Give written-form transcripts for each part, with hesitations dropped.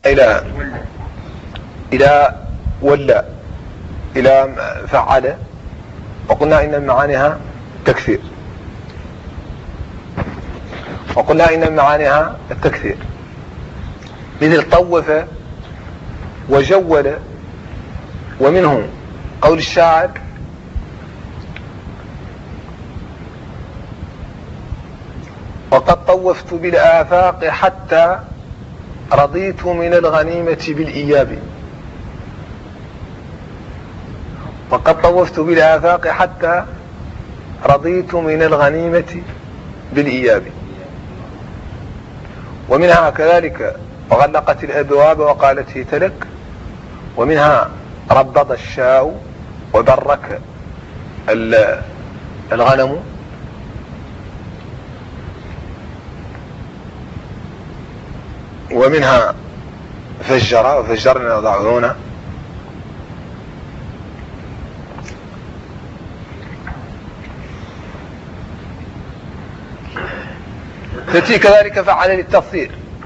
إلى ولا إلى فعل، وقلنا إن معانيها تكثير، مثل طوف وجول. ومنه قول الشاعر: وقد طوفت بالآفاق حتى رضيت من الغنيمة بالإياب. وقد طوفت بالآفاق حتى رضيت من الغنيمة بالإياب. ومنها كذلك: وغلقت الأبواب وقالت هيت لك. ومنها: ربض الشاء وبرك الغنم. ومنها: فجر وفجرنا ضعونا. تأتي كذلك فعل للتفسير،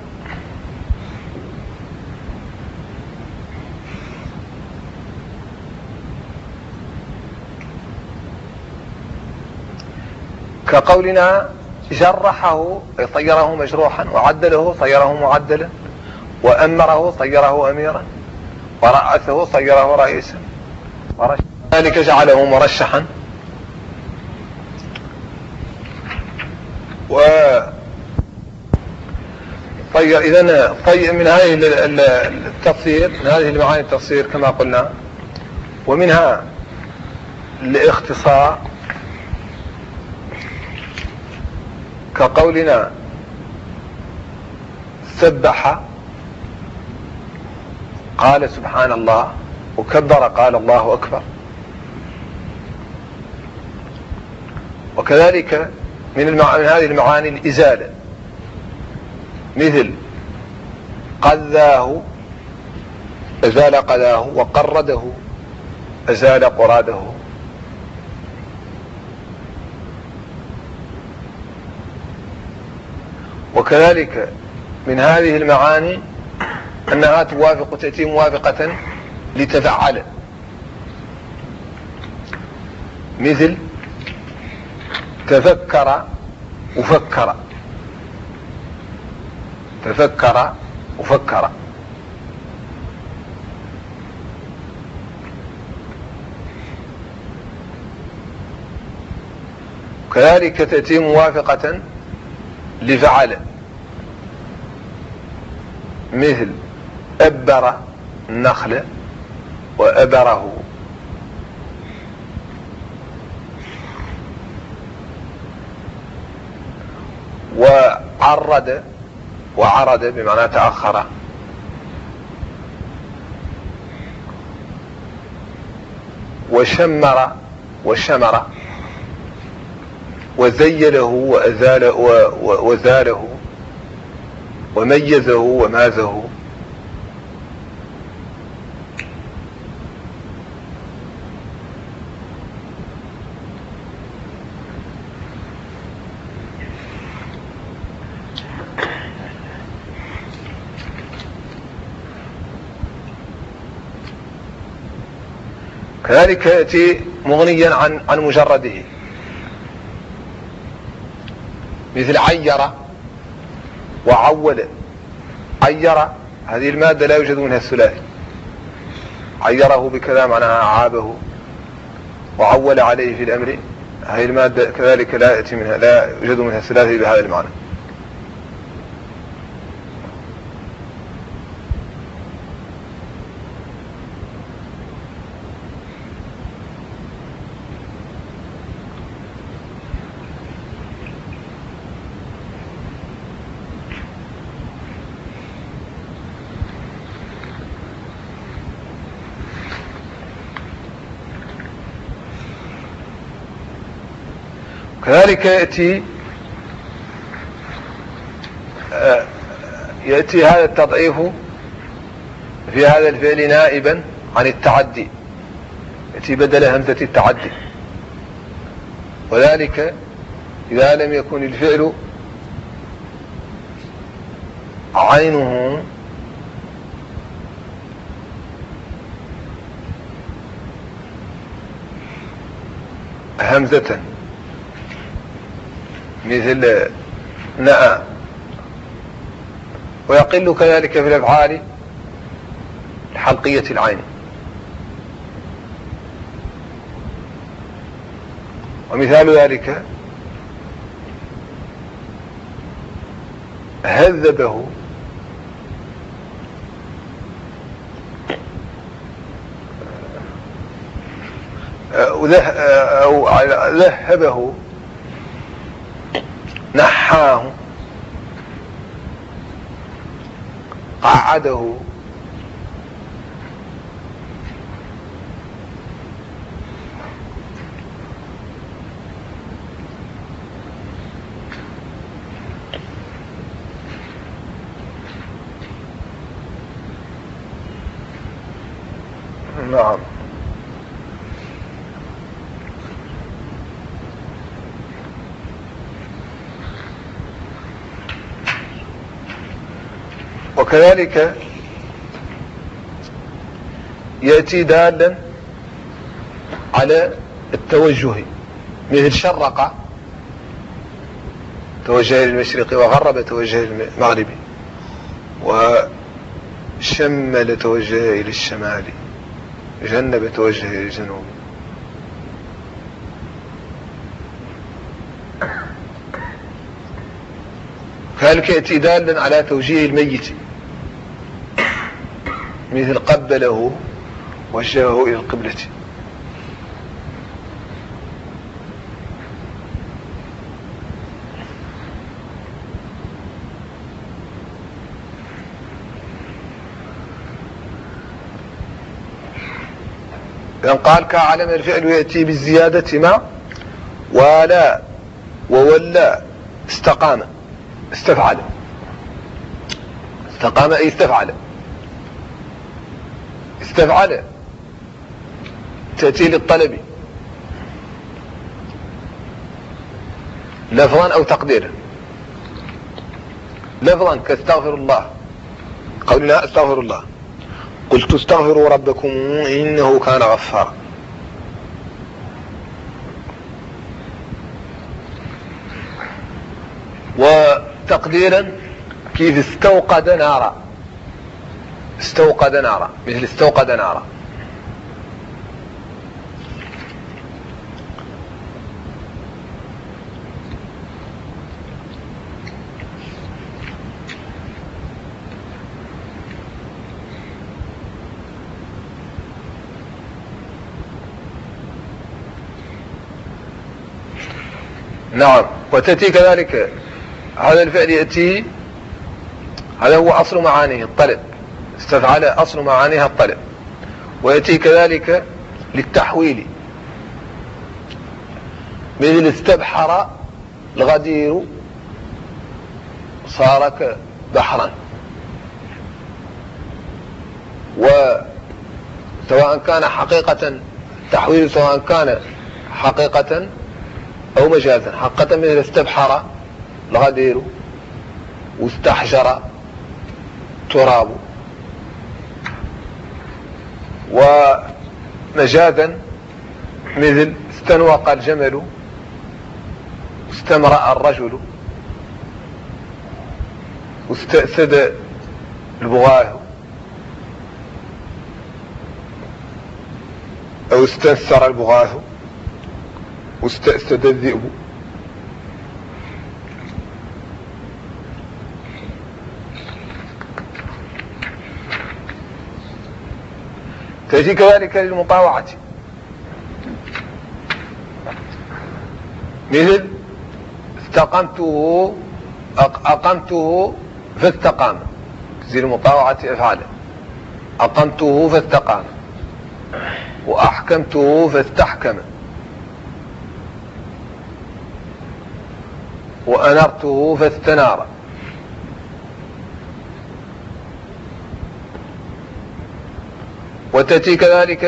كقولنا: جرحه صيره مجروحا، وعدله صيره معدلا، وأمره صيره أميرا، ورأسه صيره رئيسا، ذلك جعله مرشحا. إذن من هذه التفسير، من هذه المعاني التفسير كما قلنا. ومنها الاختصار، كقولنا: سبح قال سبحان الله، وكبر قال الله أكبر. وكذلك من هذه المعاني الإزالة، مثل قذاه أزال قذاه، وقرده أزال قراده. وكذلك من هذه المعاني أنها تأتي موافقة لتفعل، مثل تفكر وفكر، تفكر وفكر. كذلك تأتي موافقة لفعل، مثل أبر النخل وأبره. وعرد وعرد بمعنى تأخر. وشمر وشمر. وزيله وزاله، وميزه ومازه. كذلك يأتي مغنيا عن مجرده، مثل عير وعول. عير هذه المادة لا يوجد منها الثلاثي، عيره بكذا معناها عابه، وعول عليه في الأمر، هذه المادة كذلك لا يوجد منها الثلاثي بهذا المعنى. كذلك يأتي هذا التضعيف في هذا الفعل نائبا عن التعدي، يأتي بدل همزة التعدي، وذلك إذا لم يكن الفعل عينه همزة مثل نأى. ويقل كذلك في الأفعال الحلقية العين. ومثال ذلك هذبه أو ذهبه نحاه قعده نعم. وكذلك يأتي دالا على التوجه مثل شرق توجه إلى المشرق وغرب توجه إلى المغرب وشمل توجه إلى الشمال جنب توجه إلى الجنوب. كذلك يأتي دالا على توجيه الميت مثل قبله وجهه إلى القبلة. لأن قال كعلم الفعل يأتي بالزيادة مع ولا وولى استقام استفعل. استقام أي استفعل. استفعل تأتي للطلب لفظا أو تقديرا. لفظا كاستغفر الله قولنا استغفر الله قلت استغفروا ربكم إنه كان غفارا. وتقديرا كيف استوقد نارا. استوقد نارا مثل استوقد نارا. نعم. وتأتي كذلك هذا الفعل يأتي هذا هو أصل معانيه الطلب. استفعل أصل معانيها الطلب. ويأتي كذلك للتحويل مثل استبحر الغدير صار بحرا. وسواء كان حقيقة تحويل سواء كان حقيقة أو مجازا. حقيقة مثل استبحر الغدير واستحجر تراب. ومجازا مثل استنوق الجمل واستمرأ الرجل واستأسد البغاه أو استنسر البغاه واستأسد الذئب. تأتي كذلك للمطاوعة مثل استقمته أقمته فاستقام. تأتي للمطاوعة أفعاله أقمته فاستقام وأحكمته فاستحكم وأنرته فاستنار. وتأتي كذلك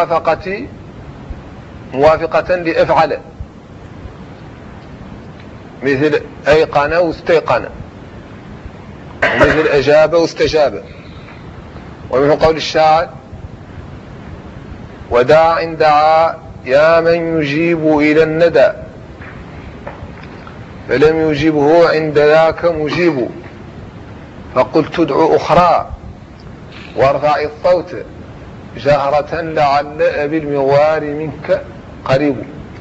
موافقة لأفعل مثل أيقن واستيقن ومثل أجاب واستجاب. ومثل قول الشاعر وداع دعا يا من يجيب إلى الندى فلم يجبه عند ذاك مجيب فقلت ادع أخرى وارفع الصوت جهرة لعل بالمغوار منك قريب.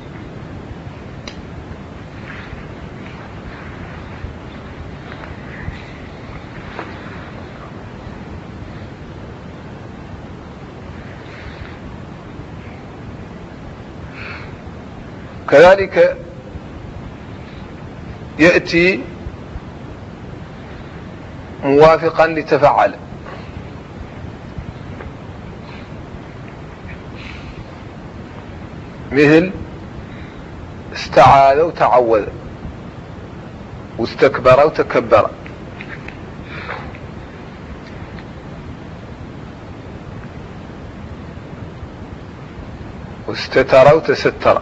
كذلك يأتي موافقا لتفعل، مثل استعاذ وتعوذ واستكبر وتكبر. واستتر وتستر.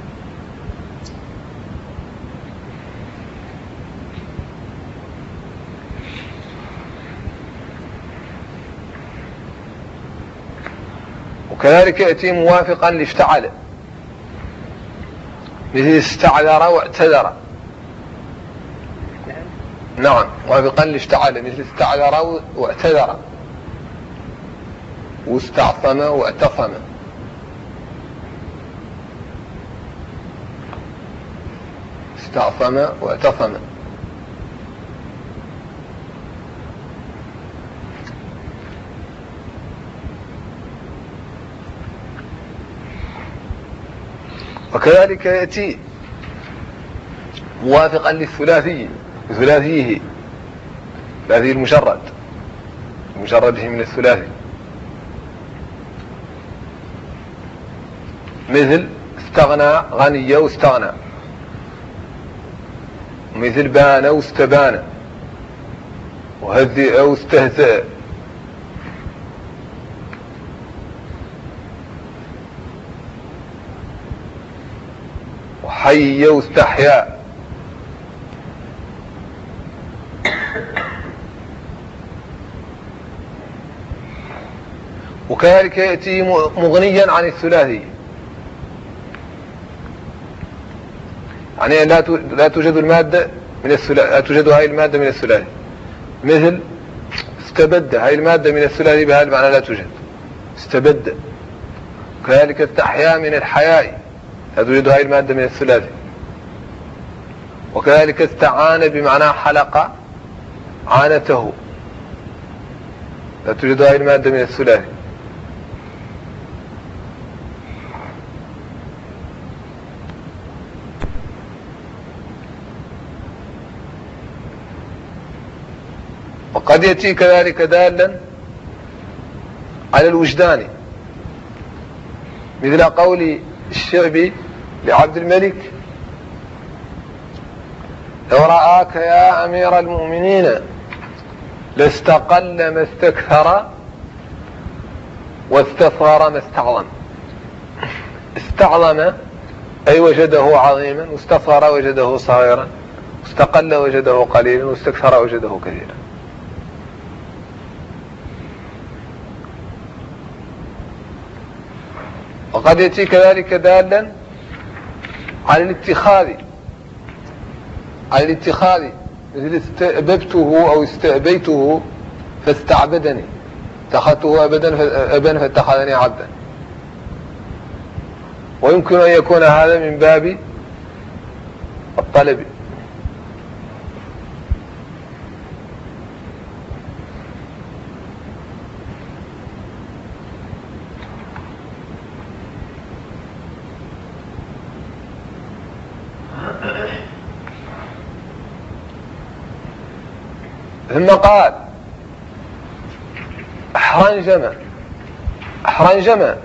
وكذلك يأتي موافقا لافتعل، مثل استعذر واعتذر. نعم، موافقا لافتعل مثل استعذر واعتذر واستعصم واعتصم. استعصم واعتصم. وكذلك يأتي موافقا للثلاثي ثلاثيه المجرد مجرده من الثلاثي، مثل استغنى غني واستغنى، مثل بان واستبان، وهدئ واستهزأ، وحي واستحيا. وكذلك يأتي مغنيا عن الثلاثي، يعني لا توجد المادة من الثلاثي، لا توجد هاي المادة من الثلاثي، مثل استبد، هاي المادة من الثلاثي بهذا المعنى لا توجد، استبد. كذلك استحيا من الحياء، لا توجد هاي المادة من الثلاثي. وكذلك استعان بمعنى حلق عانته، لا توجد هاي المادة من الثلاثي. وقد يأتي كذلك دالا على الوجدان، مثل قول الشعبي لعبد الملك: لو رآك يا أمير المؤمنين لاستقل ما استكثر واستصغر ما استعظم. استعظم أي وجده عظيما، واستصغر وجده صغيرا، واستقل وجده قليلا، واستكثر وجده كثيرا. وقد يأتي كذلك دالا على الاتخاذ، مثل استأببته أو استأبيته فاستعبدني، اتخذته أبا فاتخذني عبدا. ويمكن أن يكون هذا من باب الطلب. ثم قال: أحرنجم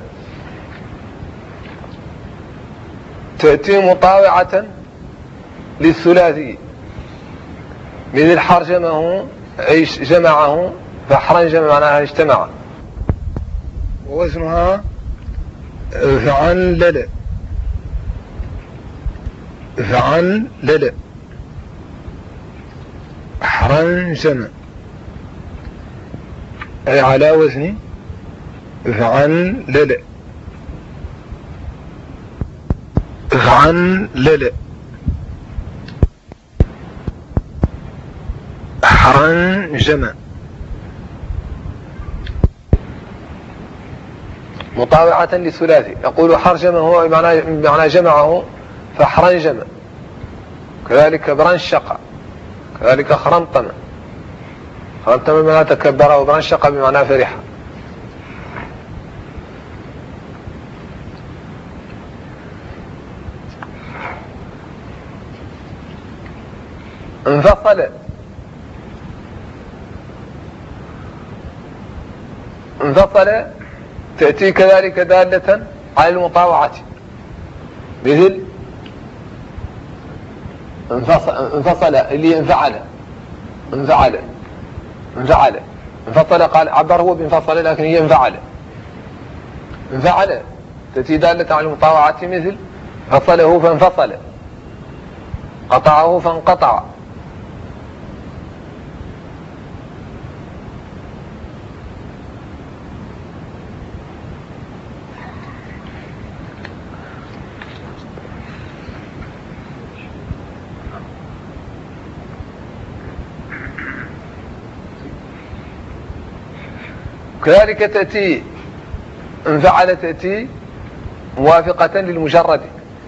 تأتي مطاوعة للثلاثي، مثل حرجمه أي جمعه، فأحرنجم معناها اجتمع. ووزنها فعن لل أحرنجم أي على وزن فعن لل. افعن لل حرن جمع مطاوعة للثلاثي. يقول حرجم هو بمعنى جمعه فحرنجم، كذلك برنشق، كذلك خرمطم بمعنى تكبر، وبرنشق بمعنى فرح. انفصل تأتي كذلك دالة على المطاوعة، مثل انفصل اللي انفصل قال عبر هو بانفصل، لكن هي انفعل تأتي دالة على المطاوعة، مثل فصله فانفصل، قطعه فانقطع. كذلك تأتي انفعل تأتي موافقة للمجرد،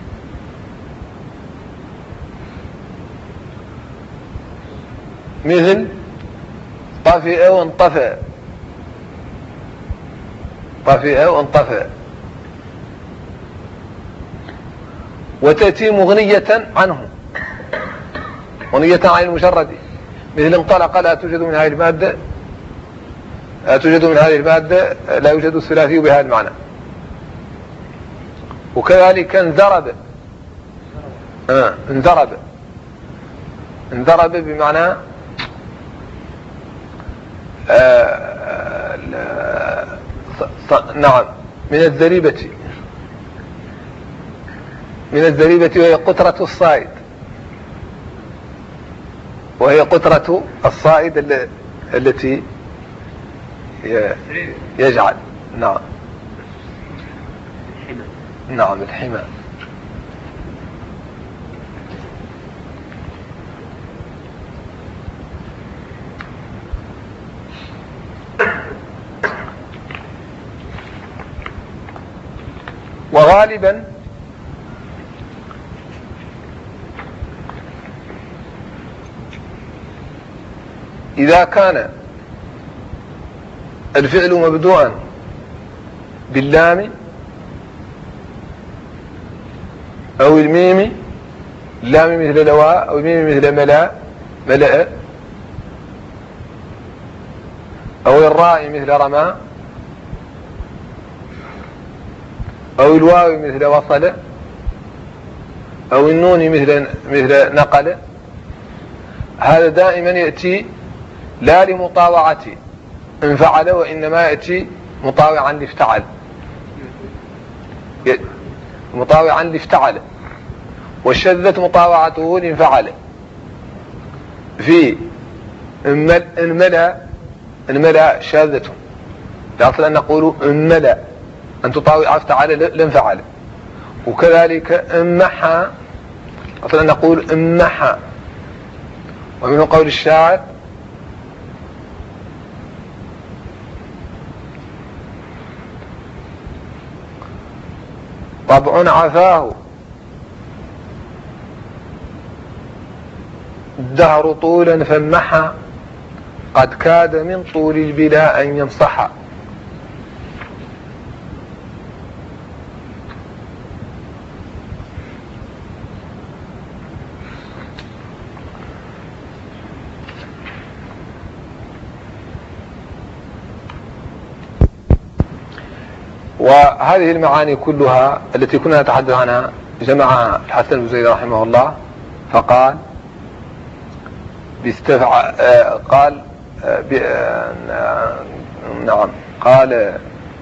مثل طفئ وانطفئ. وتأتي مغنية عنه، مغنية عن المجرد، مثل انطلق لا توجد من هذه المادة لا يوجد الثلاثي بهذا المعنى. وكذلك انذرب بمعنى نعم من الذريبة وهي قطرة الصائد، التي يجعل نعم الحمى. وغالبا إذا كان الفعل مبدوءا باللام أو الميم، اللام مثل لواء أو الميم مثل ملأ، أو الراء مثل رمى، أو الواو مثل وصل، أو النون مثل نقل، هذا دائما يأتي لا لمطاوعة انفعل، وإنما يأتي مطاوعا لافتعل، وشذت مطاوعته لانفعل. في انملا شاذة، لأصل أن نقول انملا أن تطاوع افتعل لانفعل. وكذلك امحى، أصل أن نقول امحى. ومنه قول الشاعر طبع عفاه الدهر طولا فامحى، قد كاد من طول البلا أن يمصح. وهذه المعاني كلها التي كنا نتحدث عنها جمعها الحسن بن زيد رحمه الله، فقال قال نعم، قال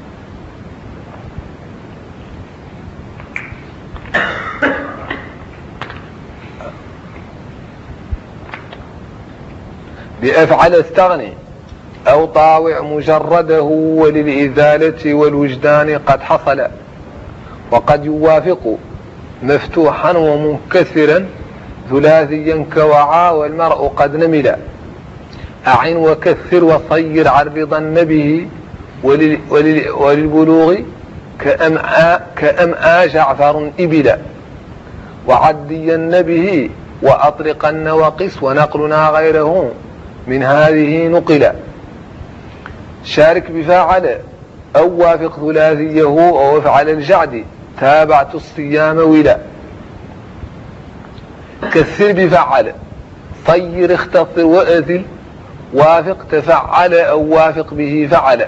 بأفعل استغني أو طاوع مجرده، وللإزالة والوجدان قد حصل، وقد يوافق مفتوحا ومنكسرا ثلاثيا كوعى والمرء قد نملا أعن وكثر وصير عرضا به وللبلوغ كأمعى جعفر إبلا وعدين به وأطلقن وقس ونقلنا غيره من هذه نقلا شارك بفاعل أو وافق ثلاثيه أو افعل الجعد تابعت الصيام ولا كثر بفعل طير اختصر وأذل وافق تفعل أو وافق به فعل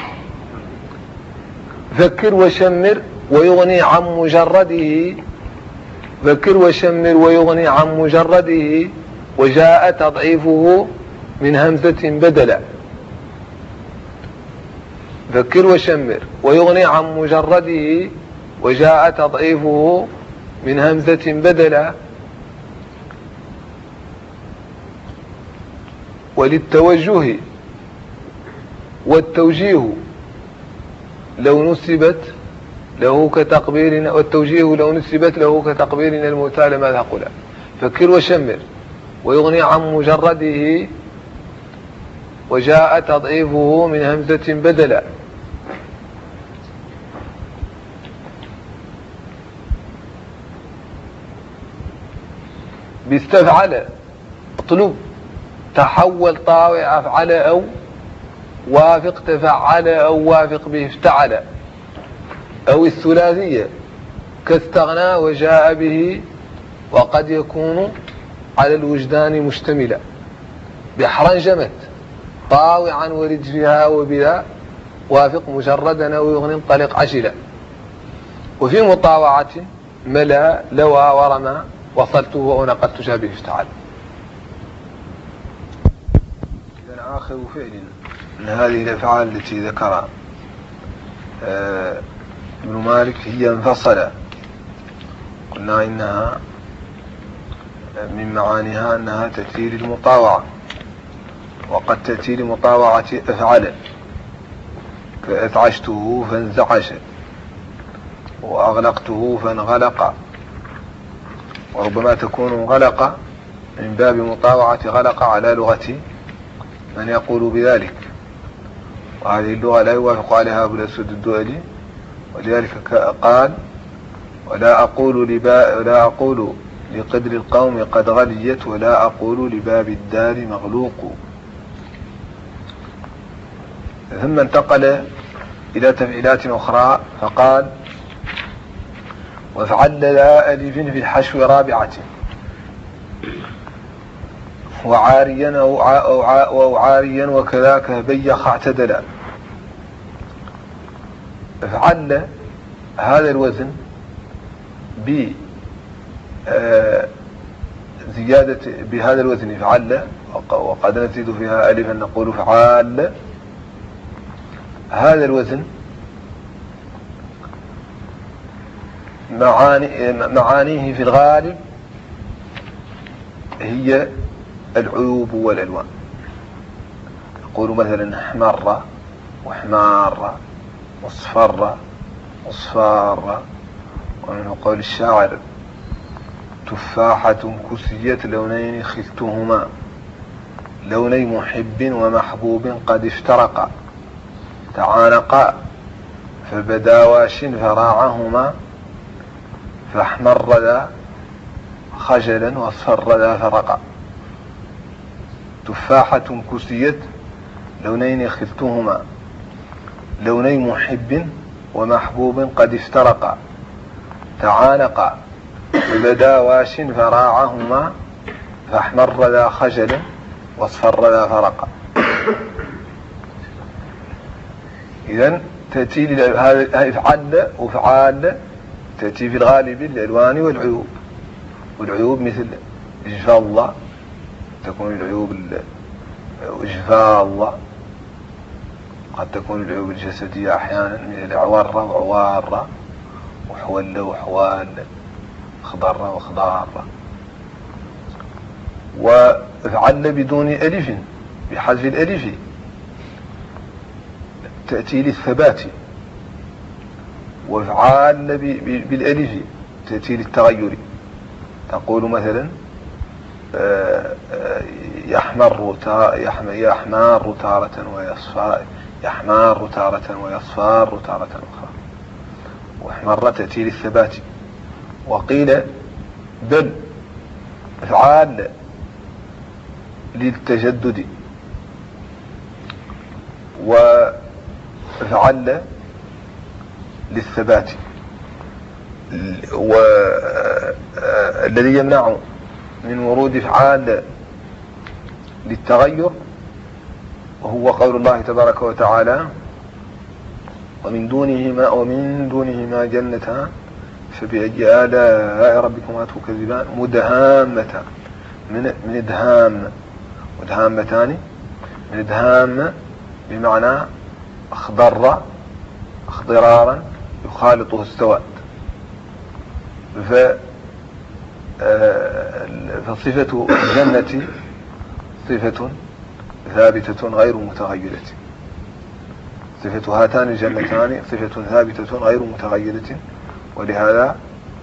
ذكر وشمر ويغني عن مجرده ذكر وشمر ويغني عن مجرده وجاء تضعيفه من همزة بدلا ذكر وشمر ويغني عن مجرده وجاء تضعيفه من همزة بدلا وللتوجه والتوجيه لو نسبت له كتقبيرنا والتوجيه لو نسبت له كتقبيرنا الموتى لما ثقلا فكر وشمر ويغني عن مجرده وجاء تضعيفه من همزة بدلا باستفعل اطلب تحول طاوع أفعل أو وافق تفعل أو وافق به افتعل أو الثلاثية كاستغنى وجاء به وقد يكون على الوجدان مشتملا بحرا جمت طاوعا ورد فيها وبلا وافق مجردا أو يغني انطلق عشلا وفي مطاوعة ملا لوى ورمى وصلته ونقدت به افتعل. إذن آخر فعل من هذه الأفعال التي ذكرها ابن مالك هي انفصل. قلنا إنها من معانيها أنها تأتي للمطاوعة وقد تأتي لمطاوعة أفعل كأثعشته فانزعش وأغلقته فانغلق وربما تكون غلق من باب مطاوعة غلق على لغة من يقول بذلك وهذه اللغة لا يوافق عليها أبو الأسود الدؤلي ولذلك قال ولا أقول لقدر القوم قد غليت ولا أقول لباب الدار مغلوق. ثم انتقل إلى تفعيلات أخرى فقال وافعل لا ألف في الحشو رابعة وعاريا أو عاريا وكذاك بيخ اعتدلا. افعل هذا الوزن زيادة بهذا الوزن افعل وقد نزيد فيها ألفا نقول فعال. هذا الوزن معانيه في الغالب هي العيوب والألوان. يقول مثلا احمر وحمار واصفر واصفار. ومنه قول الشاعر تفاحة كسيت لونين خلتهما لوني محب ومحبوب قد افترقا تعانقا فبدا واش فراعهما فاحمر ذا خجلا واصفر ذا فرقا. تفاحة كسيت لونين خلتهما لوني محب ومحبوب قد افترقا تعانقا فبدا واش فراعهما فاحمر ذا خجلا واصفر ذا فرقا. إذن تأتي افعل وفعال تأتي في الغالب الألوان والعيوب. والعيوب مثل إجفاء الله تكون العيوب إجفاء الله. قد تكون العيوب الجسدية أحيانا مثل عورة وعوارة وحول وحوال خضر وخضار. وافعل بدون ألف بحذف الألف تأتي للثبات وافعال بالألف تأتي للتغير. تقول مثلا يحمر تارة ويصفر، يحمار تارة ويصفر تارة أخرى، واحمر تأتي للثبات. وقيل بل أفعال للتجدد، وأفعال للثبات. والذي يمنع من ورود أفعال للتغير وهو قول الله تبارك وتعالى ومن دونهما جنتان فبأي آلاء ربكما تكذبان مدهامتان من مدهامتان من إدهام بمعنى اخضرارا يخالطه السواد. فصفة الجنة صفة ثابتة غير متغيرة. صفة هاتان الجنتان صفة ثابتة غير متغيرة، ولهذا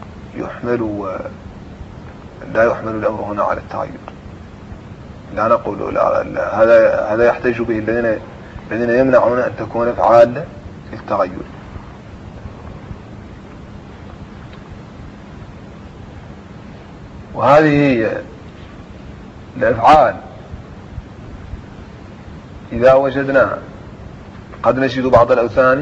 لا يحمل الأمر هنا على التغير. لا نقول هذا يحتج به الذين يمنعون أن تكون أفعال للتغير. وهذه الأفعال إذا وجدنا قد نجد بعض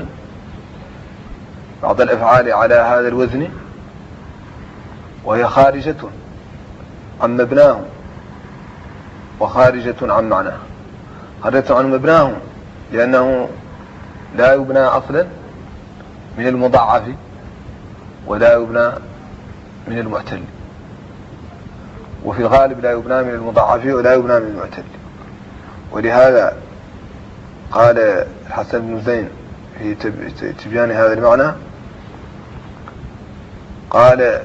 الأفعال على هذا الوزن وهي خارجة عن مبناه وخارجة عن معناه. خارجة عن مبناه لأنه لا يبنى أصلا من المضاعف ولا يبنى من المعتل، وفي الغالب لا يبنى من المضاعف ولا يبنى من المعتل. ولهذا قال الحسن بن زين في تبيان هذا المعنى قال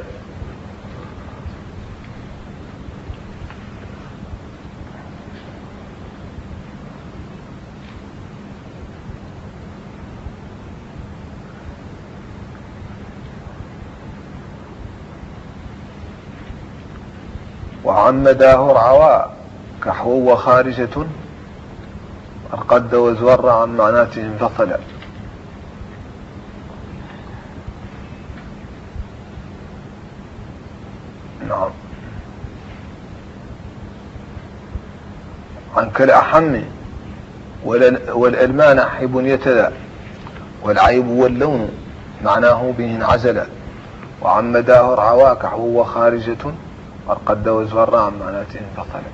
وعمداه رعوا كحو وخارجة ارقد وزور عن معناته انفصلا. نعم. عن كالأحم والألمان حب يتلى والعيب واللون معناه به انعزل. وعمداه رعوا كحو وخارجة ارقد وزور عن معناته انفصلا.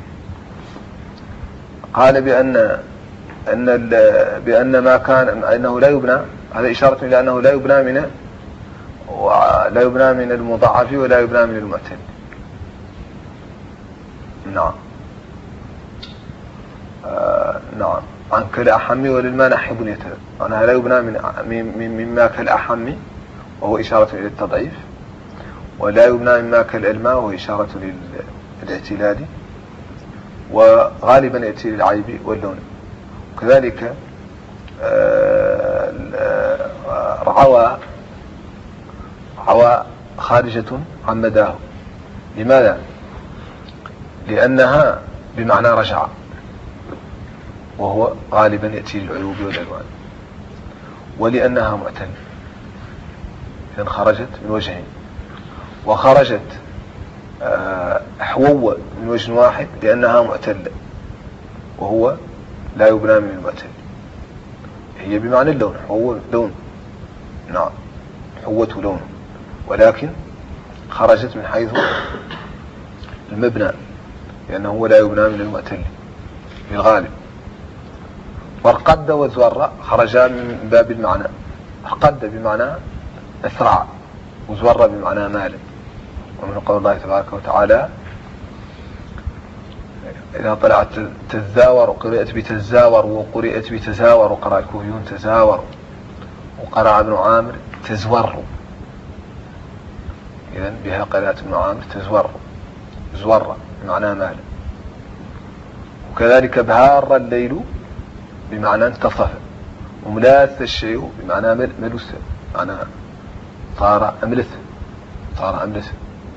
قال بأن ما كان أنه لا يبنى، هذا إشارة إلى أنه لا يبنى من المضاعف ولا يبنى من المعتل. نعم. نعم. عن كالأحم وللمان حب يتلى، أنها لا يبنى مما كالأحم وهو إشارة إلى التضعيف، ولا يبنى مما كالألماء وهو إشارة للاعتلال، وغالبا يأتي للعيب واللون. وكذلك رعوى خارجة عن مداه. لماذا؟ لأنها بمعنى رجع، وهو غالبا يأتي للعيوب والألوان، ولأنها معتل. إذن خرجت من وجهين، وخرجت حووة من وجه واحد لأنها معتلة، وهو لا يبنى من المعتل. هي بمعنى اللون، حووة لون. نعم. حوة لون، ولكن خرجت من حيث المبنى لأنه لا يبنى من المعتل في الغالب. وارقد وزور خرجا من باب المعنى. ارقد بمعنى أسرع، وزور بمعنى مال. ومن قول الله تبارك وتعالى إذا طلعت تزاور، قرئت بتزاور وقرئت بتزاور، وقرأ الكوفيون تزاور، وقرأ ابن عامر تزور. إذن بها قراءة ابن عامر تزور، زور بمعنى مال. وكذلك بهار الليل بمعنى انتصف، وملاث الشيء بمعنى ملوث، معنى صار أملث. صار أملس.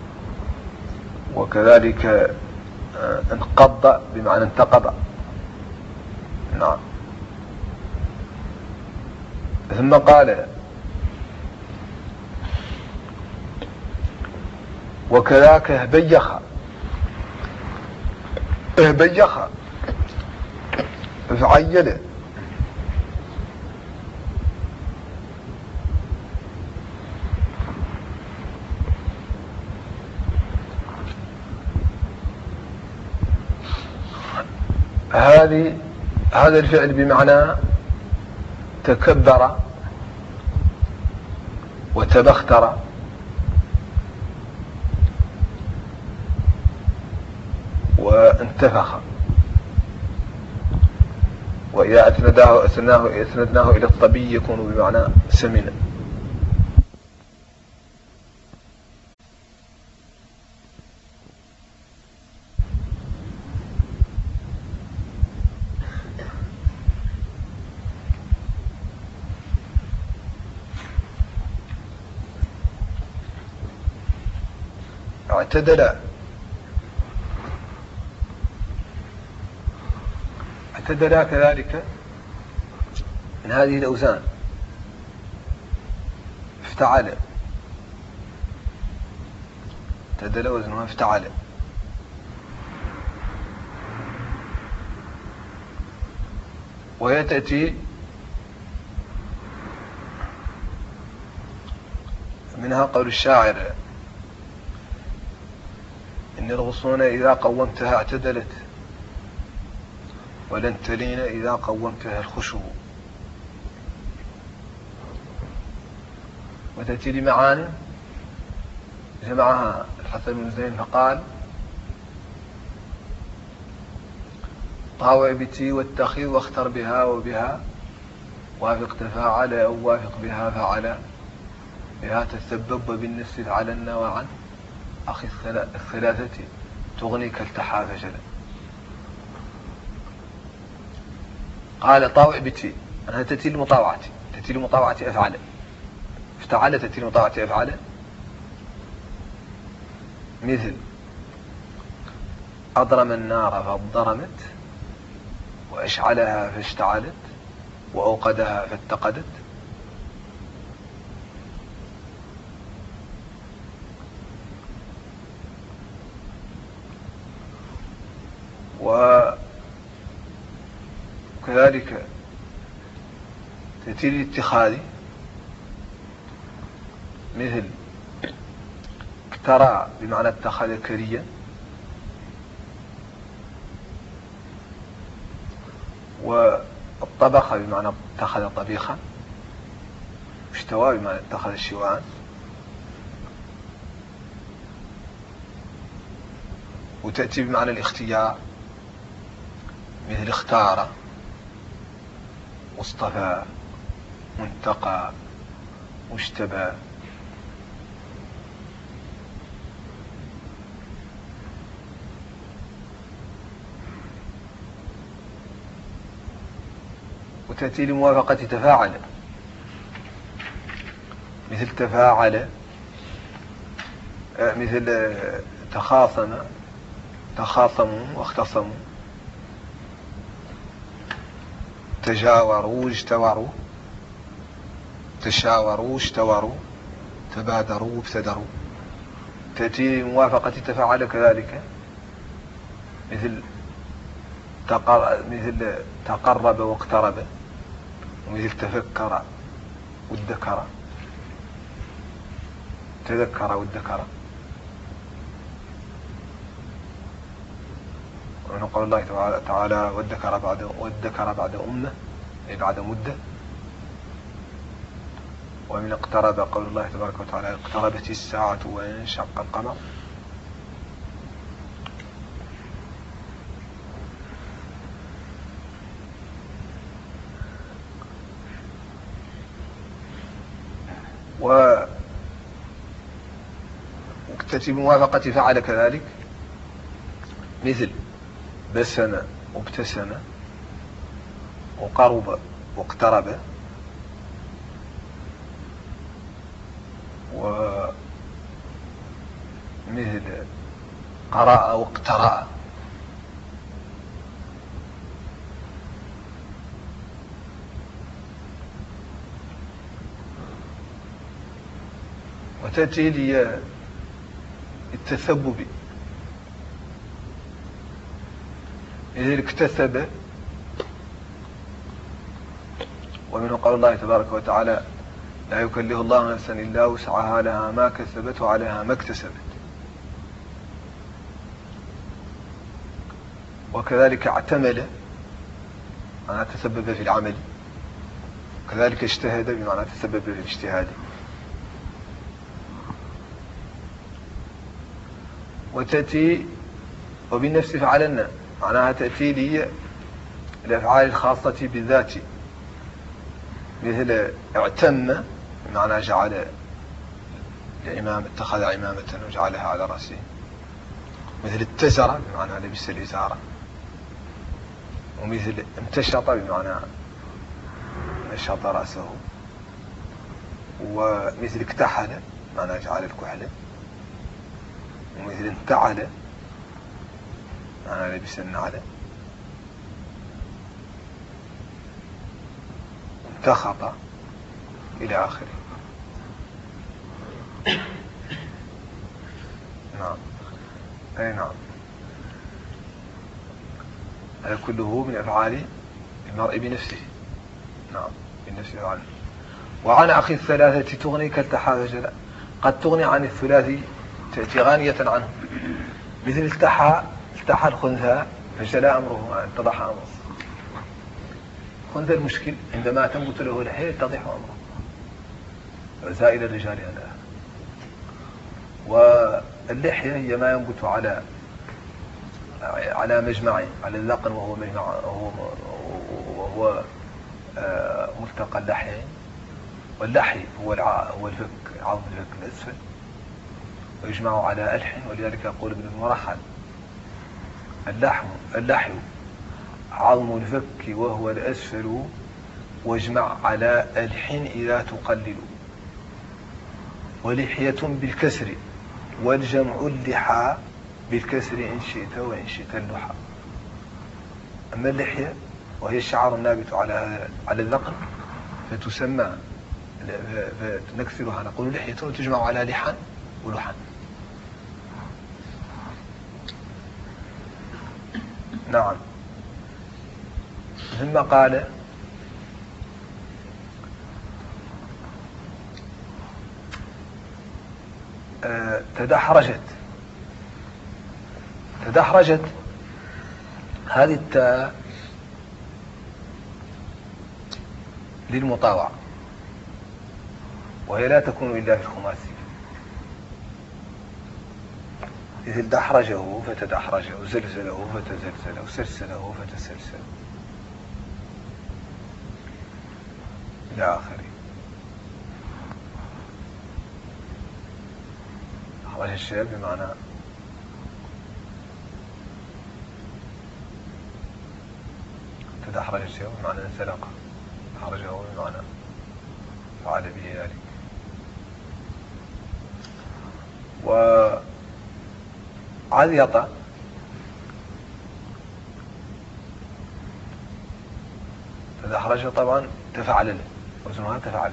وكذلك انقض بمعنى انتقض. نعم. ثم قال وكذاك اهبيخ فعيل. هذا الفعل بمعنى تكبر وتبختر وانتفخ. وإذا أسندناه إلى الطبي يكون بمعنى سمن. اعتدل كذلك من هذه الأوزان. افتعل، اعتدل وزنها افتعل. ويتأتي منها قول الشاعر إن الغصون إذا قومتها اعتدلت ولن تلين إذا قومتها الخشوع. وتأتي لمعاني جمعها الحسن بن زين فقال طاوع بتي واتخذ واختر بها وبها وافق تفاعل أو وافق بها فعلا بها تسبب بالنفس فعلنا وعن أخي الثلاثة تغنيك التحى فجلا. قال طاوع بتي أنها تأتي لمطاوعة أفعال. افتعل تأتي لمطاوعة أفعال مثل أضرم النار فاضرمت وأشعلها فاشتعلت وأوقدها فاتقدت. وكذلك تأتي للاتخاذ مثل اكترى بمعنى اتخذ كريا والطبخ بمعنى اتخذ طبيخا اشتوى بمعنى اتخذ الشواء. وتأتي بمعنى الاختيار مثل اختار واصطفى وانتقى واشتبى. وتأتي لموافقة تفاعل مثل تفاعل مثل تخاصموا واختصموا تجاوروا اجتوروا تشاوروا اشتوروا تبادروا ابتدروا. تأتي موافقة تفاعل كذلك مثل تقرب واقترب ومثل تفكر وادكر تذكر وادكر. ومن قول الله تعالى وادكر بعد أمة أي بعد مدة. ومن اقترب قول الله تبارك وتعالى اقتربت الساعة وانشق القمر. وتأتي بموافقة فعل كذلك مثل بسن وابتسم وقرب واقترب مثل قرأ واقترأ. وتأتي لي التسبب إذا اكتسب، ومنه قول الله تبارك وتعالى لا يكلف الله نفسا إلا وسعها لها ما كسبت وعليها ما اكتسبت. وكذلك اعتمل معنى تسبب في العمل، وكذلك اجتهد بمعنى تسبب في الاجتهاد. وتأتي وبالنفس فعلنا معناها تأتي لي الأفعال الخاصة بالذات، مثل اعتم بمعنى جعل الإمام اتخذ عمامة وجعلها على رأسه، مثل اتزر بمعنى لبس الإزارة، ومثل امتشط بمعنى نشط رأسه، ومثل اكتحل بمعنى جعل الكحل، ومثل انتعل معنى لبس النعل، انتخط إلى آخره. نعم، أي نعم، هذا كله من أفعال المرء بنفسه. نعم، بالنفس فعله. وعن أخي الثلاثة تغني كالتحى فجلا، قد تغني عن الثلاثي تأتي غانية عنه، مثل التحى الخنثى فجلا أمره، اتضح أمره. خنثى المشكل عندما تنبت له لحية يتضح أمره، رسائل الرجال هذا. واللحية هي ما ينبت على مجمع، على الذقن، وهو مجمع، وهو ملتقى اللحيين. واللحي هو الفك، عظم الفك الأسفل، ويجمع على ألحن، ولذلك يقول ابن المرحل اللحي عظم الفك وهو الأسفل، واجمع على ألحن إذا تقلل. ولحية بالكسر، والجمع اللحى بالكسر إن شئت وإن شئت اللحى. أما اللحية وهي الشعر النابت على الذقن فتسمى، فنكسرها نقول لحية، وتجمع على لحن ولحن. نعم. ثم قال تدحرجت هذه التاء للمطاوعة، وهي لا تكون إلا في الخماسي، مثل دحرجه فتدحرجه، زلزله فتزلزله، سلسله فتسلسله إلى آخره. دحرج الشيء بمعنى تدحرج الشيء بمعنى انسلق، دحرجه بمعنى فعل به ذلك. وعذيط تدحرج طبعا تفعل، وزنها تفعل.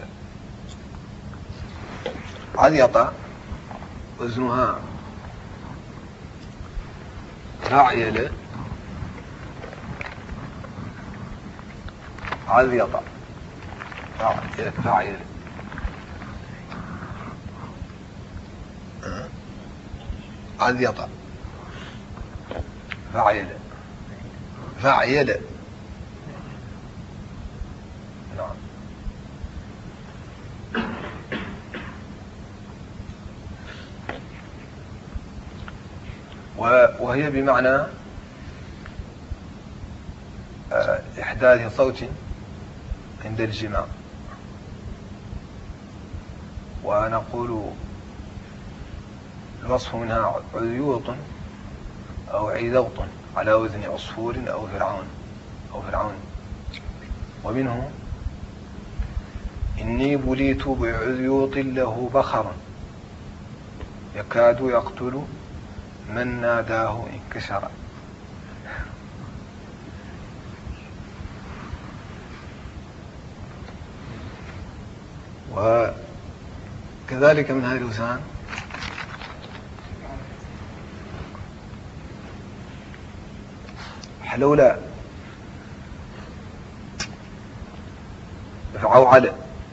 عذيط وزنها فاعل، عذيط فاعل، عذيط فاعل. نعم. وهي بمعنى إحداث صوت عند الجماع. ونقول الوصف منها عذيوط أو عذوط على وزن عصفور أو فرعون. ومنه إني بليت بعذيوط له بخر، يكاد يقتل من ناداه انكسر. وكذلك من هذه الأوزان حلولا فعوعل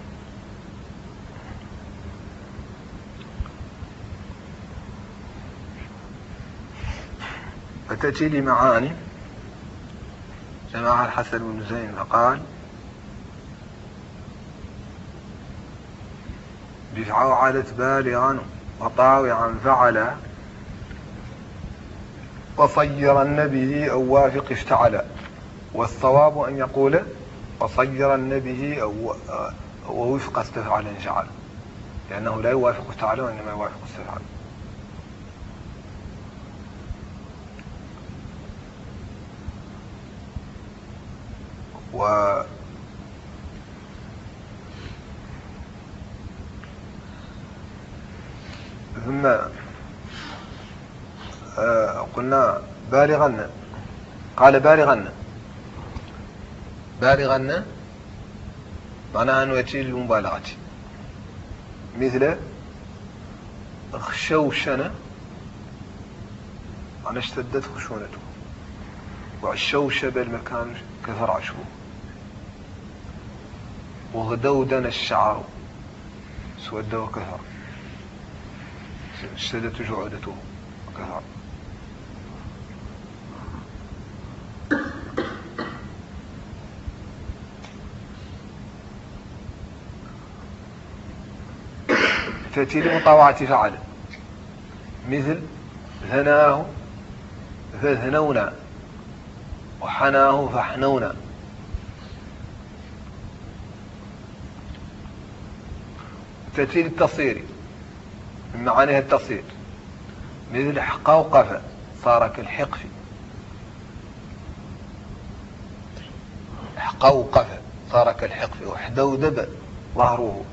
فتأتي لمعاني جماعة الحسن بن زين فقال بفعوعلت بالغا وطاوعا فعلا وصيرن به أو وافق اشتعل. والصواب أن يقول وصيرن به أو ووفق استفعل انشعل، لأنه لا يوافق اشتعل وإنما يوافق استفعل. ثم قلنا بالغن، قال بالغن معناها أنه يأتي للمبالغة، مثل خشوشن معنى اشتدت خشونته، وعشوشب المكان كثر عشبه، وغدودن الشعر سود وكثر اشتدت جعودته وكثر. تأتي لمطاوعة فعل، مثل ثناه فثنونا وحناه فحنونا. تأتي للتصير من معانيها التصير، مثل حقوقف صار كالحقف، حقوقف صار كالحقف، وحدودب ظهره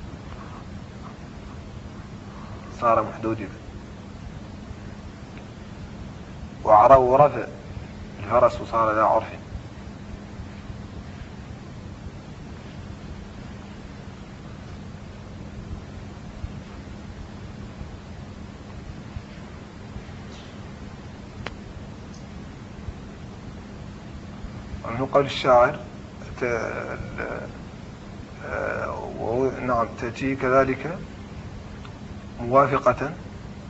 صار محدودبا، وعرورف الفرس صار ذا عرف. ومن قول الشاعر نعم تأتي كذلك موافقة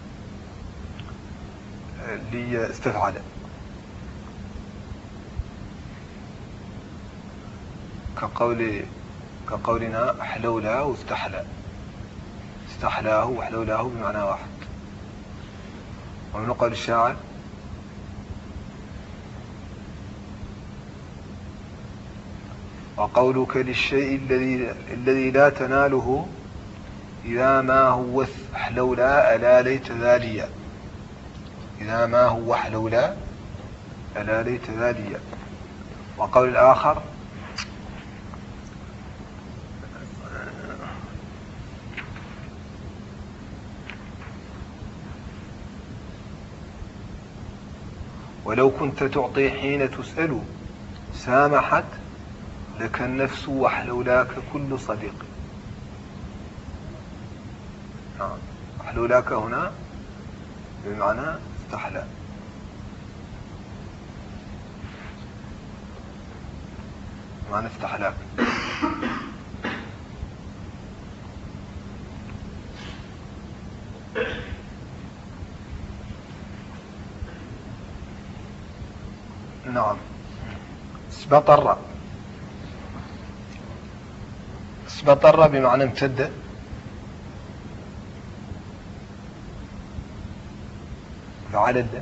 لاستفعل، كقولنا أحلولاه واستحلى، استحلاه وأحلولاه بمعنى واحد. ومن قول الشاعر وقولك للشيء الذي لا تناله إذا ما هو أحلولا ألا ليت ذاليا، إذا ما هو أحلولا ألا ليت ذاليا. وقول الآخر ولو كنت تعطي حين تسأل سامحت لك النفس وحلولاك كل صديق. حلولاك هنا بمعنى استحلى. معنى استحلاك. نعم. اسبطر، اسبطر بمعنى امتد. فعل الله،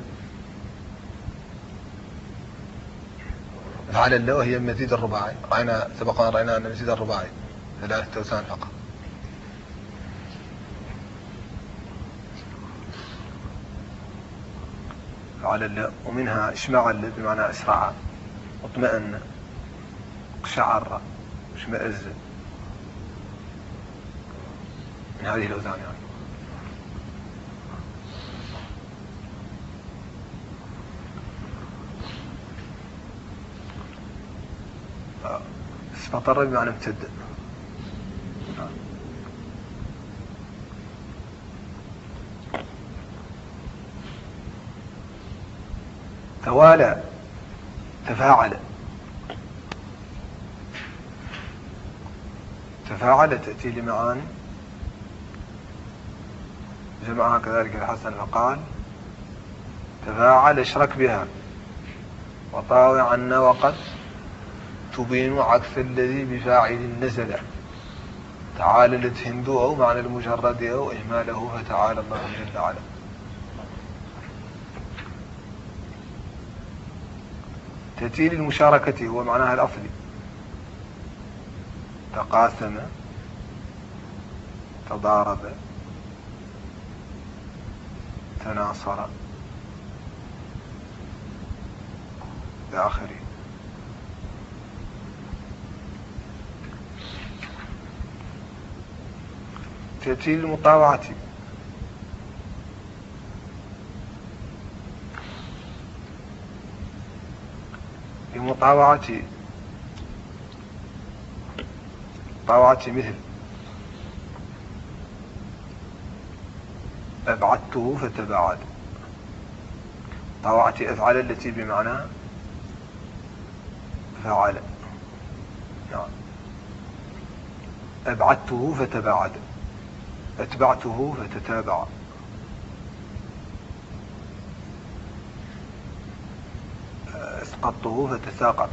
فعل الله وهي المزيد الرباعي. سبقنا رأينا أن المزيد الرباعي 3 أوزان فقط. فعل الله. ومنها اشمعل بمعنى اسرع، اطمئن، قشعر، اشمئز، من هذه الأوزان يعني. استطر بمعنى امتد. توالى تفاعل. تفاعل تأتي لمعاني جمعها كذلك الحسن فقال تفاعل اشرك بها وطاوع عنا وقد تبين عكس الذي بفاعل نزل. تعاللت هند أو معنى المجرد أو إهماله فتعالى الله جل وعلا. تأتي للمشاركة هو معناها الأصلي تقاسم تضارب تناصر بآخره. تأتي للمطاوعة طاوعة مثل أبعدته فتباعد. طاوعة أفعل التي بمعنى فعل. نعم. أبعدته فتباعد أتبعته فتتابع. اسقطته فتساقط.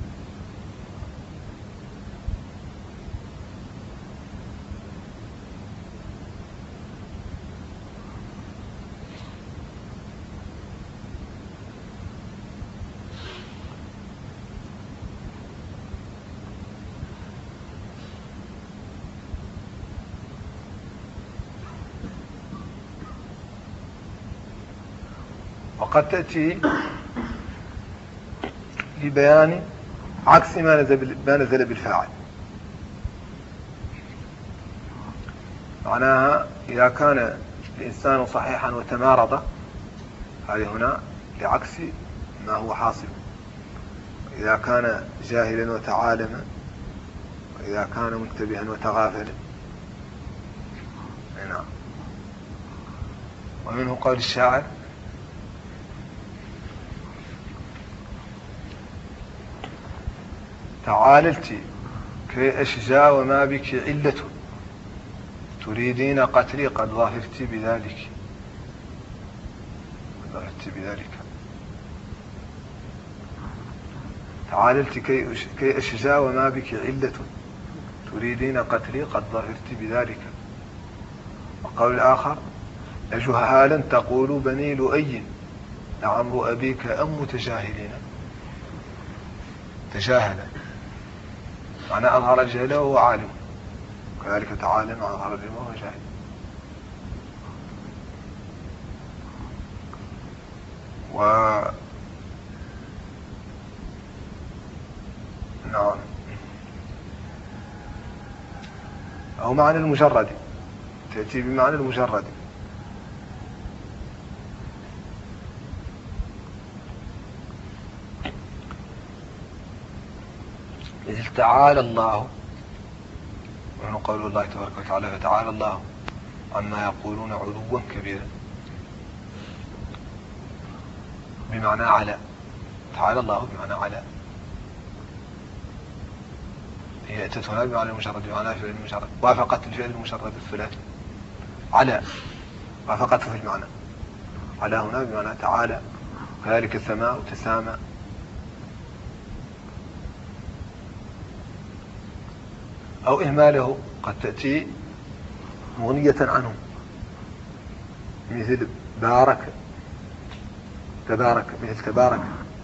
وقد تأتي لبيان عكس ما نزل بالفاعل. معناها إذا كان الإنسان صحيحا وتمارض هذه هنا لعكس ما هو حاصل. إذا كان جاهلا وتعالم وإذا كان منتبها وتغافلا. نعم. ومنه قول الشاعر تعاللت كي أشجى وما بك علة تريدين قتلي قد ظفرت بذلك. تعاللت كي أشجى وما بك علة تريدين قتلي قد ظفرت بذلك. وقول الآخر أجهالا تقول بني لؤي لعمر أبيك أم متجاهلين. تجاهل معنى أظهر الجهل وهو عالم، كذلك تعالى مع أظهر العلم وهو جاهل. نعم. أو معنى المجرد تأتي بمعنى المجرد. إذ تعالى الله ومن قول الله تبارك وتعالى فتعالى الله عما يقولون علوا كبيرا بمعنى على. تعالى الله بمعنى على. هي أتت هنا بمعنى المجرد بمعنى فعل المجرد. وافقت الفعل المجرد الثلاثي على وافقته في المعنى. على هنا بمعنى تعالى. كذلك السماء تسامى. أو إهماله قد تأتي مغنية عنه مثل بارك تبارك مثل تبارك.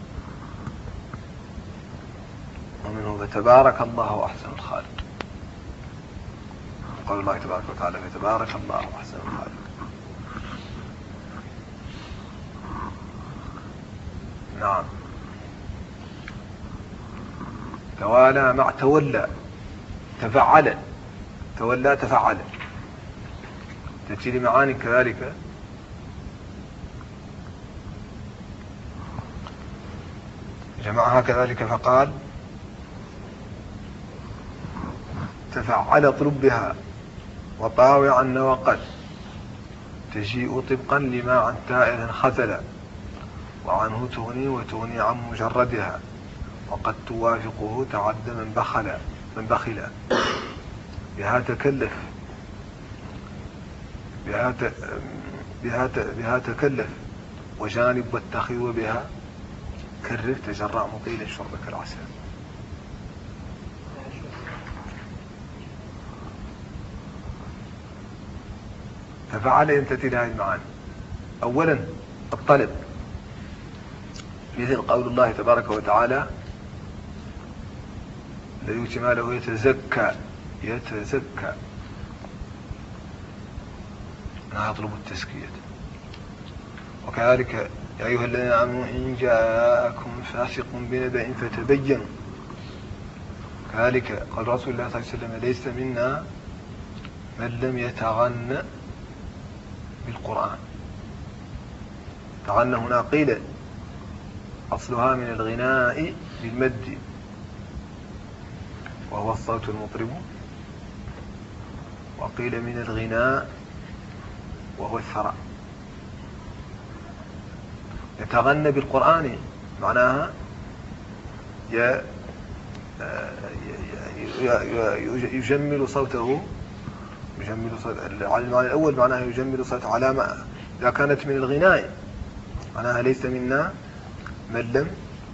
ومنه فتبارك الله أحسن الخالق. قول الله تبارك وتعالى فتبارك الله أحسن الخالق. نعم. توالى مع تولى تفعل. تولى تفعل تأتي لمعاني كذلك. جمعها كذلك فقال تفعل اطلب بها وطاوعا وقد تجيء طبقا لما عن تائر خذل وعنه تغني وتغني عن مجردها وقد توافقه تعد من بخل بها تكلف بها تكلف وجانب واتخذ وبها كرر تجرع مطيل شربك العسل. ففعل يمتثل هذه المعاني. أولا الطلب، مثل قول الله تبارك وتعالى ليؤتي ماله يتزكى أنا يطلب التزكية. وكذلك يا أيها الذين آمنوا إن جاءكم فاسق بنبأ فتبينوا. كذلك قال رسول الله صلى الله عليه وسلم ليس منا من لم يتغنى بالقرآن. تغنى هنا قيل أصلها من الغناء بالمد وهو الصوت المطرب، وقيل من الغناء وهو الثراء. يتغنى بالقرآن معناها يجمل صوته. على المعنى الأول معناها يجمل صوته على ما إذا كانت من الغناء معناها ليس منا من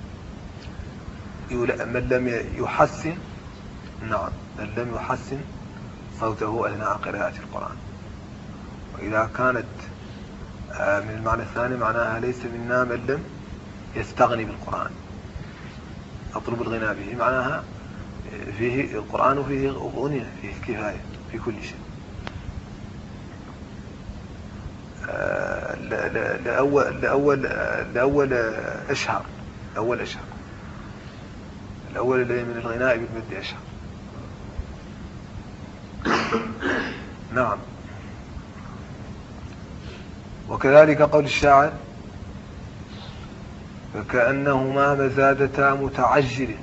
لم يحسن من لم يحسن صوته أثناء قراءة القرآن. وإذا كانت من المعنى الثاني معناها ليس منا من لم يستغني بالقرآن أطلب الغناء به، معناها فيه القرآن وفيه غنية، فيه كفاية في كل شيء. الأول أشهر. الأول الذي من الغناء بالمد أشهر. نعم. وكذلك قول الشاعر فكأنهما مزادتا متعجل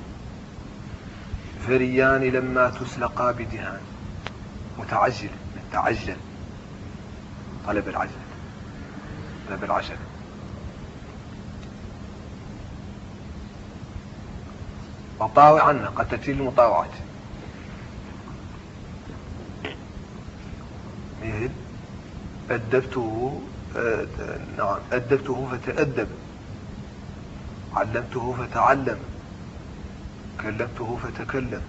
فريان لما تسلقا بدهان. متعجل من تعجل، طلب العجل. وطاوعا قد تأتي المطاوعات، مثل أدبته فتأدب، علمته فتعلم، كلمته فتكلم.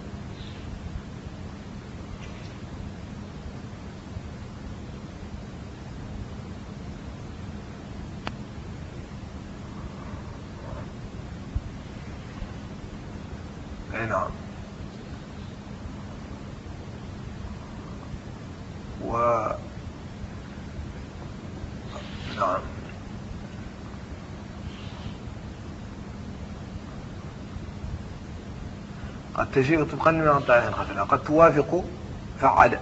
نعم. نعم. قد تجيء طبقا لما عن طائر خذل، قد توافق فعل.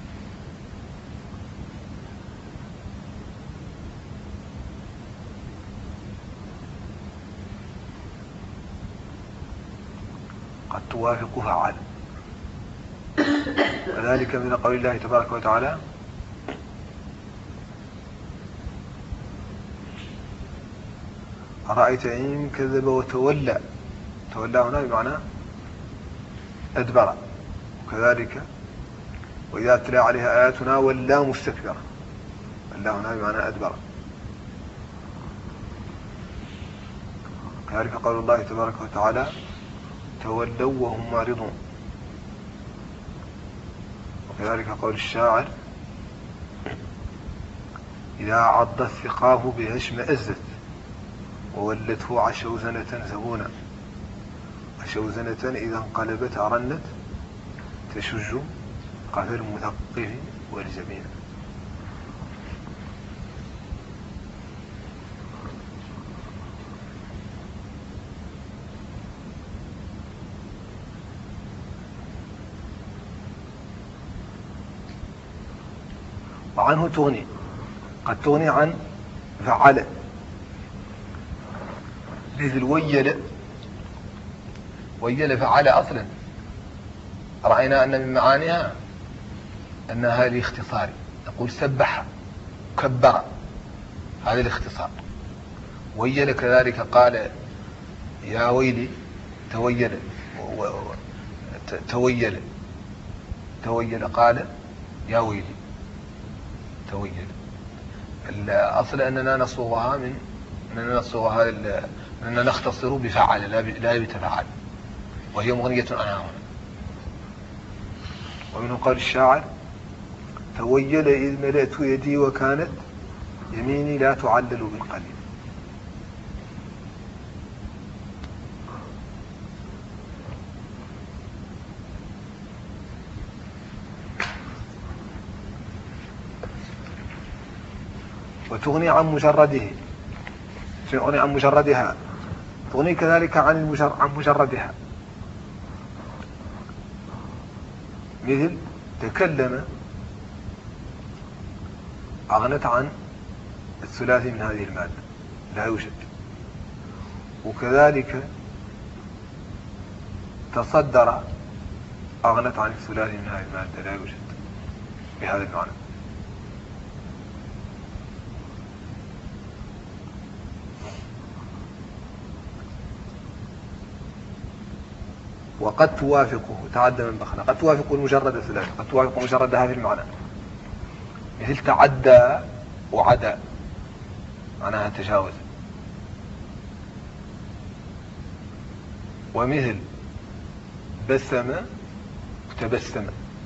قد توافق فعل. وذلك من قول الله تبارك وتعالى أرأيت إن كذب وتولى. تولى هنا بمعنى أدبر. وكذلك وإذا تلى عليها آياتنا ولا مستكبرا. ولا هنا بمعنى أدبر. كذلك قول الله تبارك وتعالى تولوا وهم معرضون. وكذلك قول الشاعر إذا عض الثقاف بها اشمأزت وولته عشوزنة زبونا. عشوزنة إذا انقلبت أرنت تشج قفل المثقف والجبين. وعنه تغني، قد تغني عن فعل، مثل ويل فعل أصلا رأينا أن من معانيها أنها لاختصار، نقول سبح كبر، هذا الاختصار. ويل كذلك قال يا ويلي تويل، تويل قال يا ويلي تويل. الأصل أننا نصوغها أننا نختصر بفعل لا بتفعل، وهي مغنية عنها هنا. ومنه قال الشاعر تويل إذ ملأت يدي وكانت يميني لا تعلل بالقليل. وتغني عن مجرده، تغني عن مجردها، تغني كذلك عن مجردها، مثل تكلم أغنت عن الثلاثي من هذه المادة لا يوجد. وكذلك تصدر أغنت عن الثلاثي من هذه المادة لا يوجد بهذا المعنى. وقد توافقه تعدى من بخنا، قد توافق المجرد الثلاثي، قد توافق مجرد هذا المعنى، مثل تعدى وعدا معناها تجاوز. ومثل بسم وتبسم،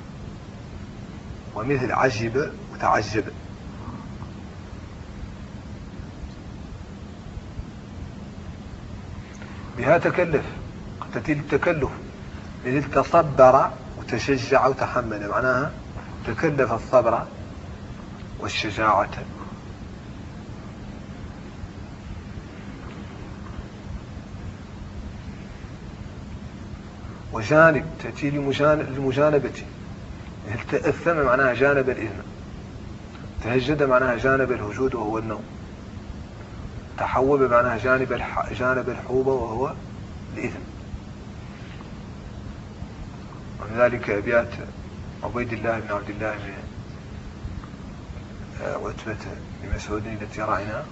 ومثل عجب وتعجب. بها تكلف، قد تأتي التكلف، مثل تصبر وتشجع وتحمل، معناها تكلف الصبر والشجاعة. وجانب تأتي للمجانبة، مثل تأثم معناها جانب الإثم، تهجد معناها جانب الهجود وهو النوم، تحوب معناها جانب الحوبة وهو الإثم. ومن ذلك أبيات عبيد الله بن عبد الله بن وعتبة بن مسعود التي رأينا: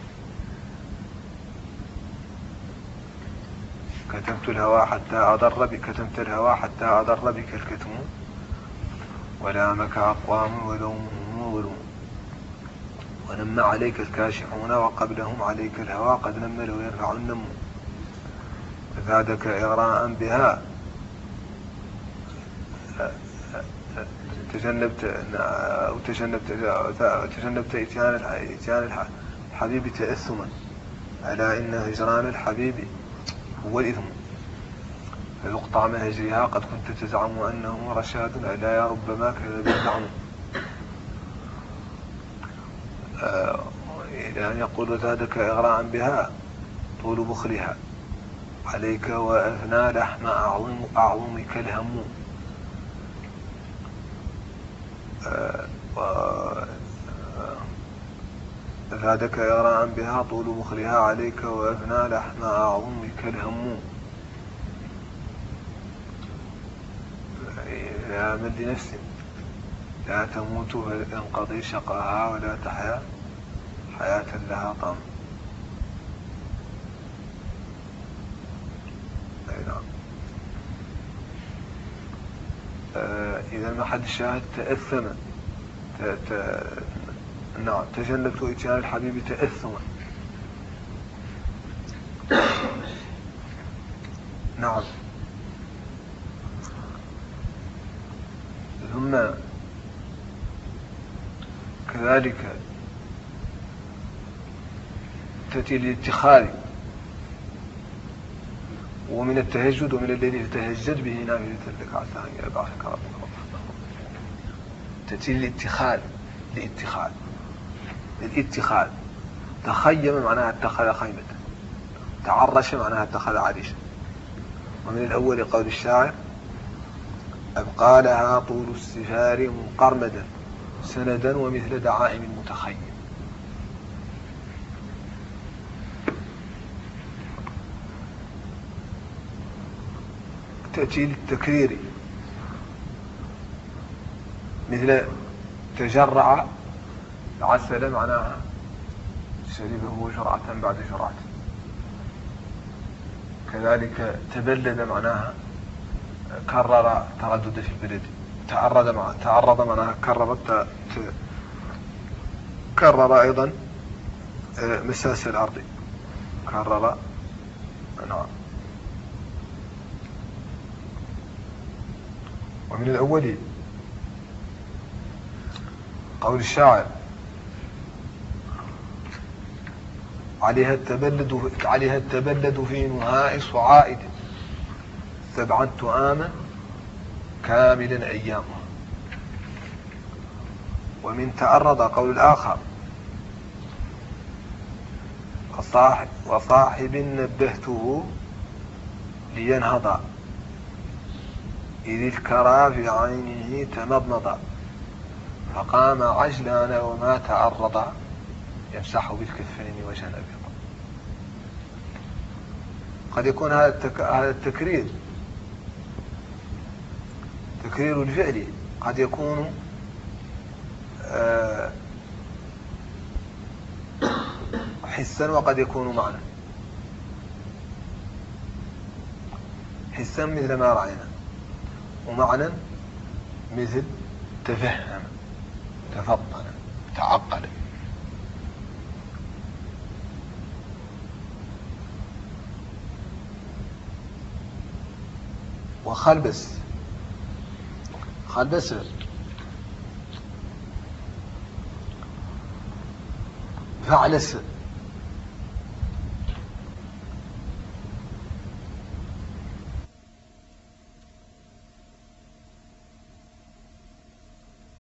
كتمت الهوى حتى أضر بك الكتم، ولامك أقوام ولومهم ظلم، ونم عليك الكاشحون وقبلهم عليك الهوى قد نم له يرفع النم، فزادك إغراء بها تجنبت إتيان الحبيب تأثما، ألا إن هجران الحبيب هو الإثم، فذق طعم هجرها قد كنت تزعم أنه رشاد، ألا يا ربما كذب الزعم. إلى أن يقول: زادك إغراء بها طول بخلها عليك وأثنى لحم أعظمك الهم، زادك إغراء بها طول بخلها عليك وأثنى لحم أعظمك الهم، يا من لنفس لا تموت فينقضي شقاها ولا تحيا حياة لها طعم. نعم. إذا محل الشاهد تأثم، نعم، تجنبت إتيان الحبيب تأثما. نعم. ثم كذلك تأتي الاتخاذ، ومن التهجد ومن الذي تهجد به نافذة لك عسى أن يبعثك ربك. تأتي الاتخاذ، تخيم معناها اتخذ خيمة، تعرش معناها اتخذ عريشا. ومن الأول قول الشاعر: أبقى لها طول السفار مقرمدا سندا ومثل دعائم المتخيم. تأتي للتكرير، مثل تجرع العسل معناها شربه جرعة بعد جرعة. كذلك تبلد معناها كرر تردد في البلد. تعرض معناها كرر أيضا مساس الأرض. كرر نعم. ومن الأول قول الشاعر عليها التبلد في نهاء صعائد 7 عاما كاملا أيامه. ومن تعرض قول الآخر وصاحب نبهته لينهض إذ الكرى في عينه تمضمض فقام عجلان وما تعرض يمسح بالكفين وجه أبيض. قد يكون هذا التكرير تكرير الفعل قد يكون حسا وقد يكون معنى. حسا مثل ما رأينا، ومعنى مثل تفهم تفطن تعقل. وخلبس فعلس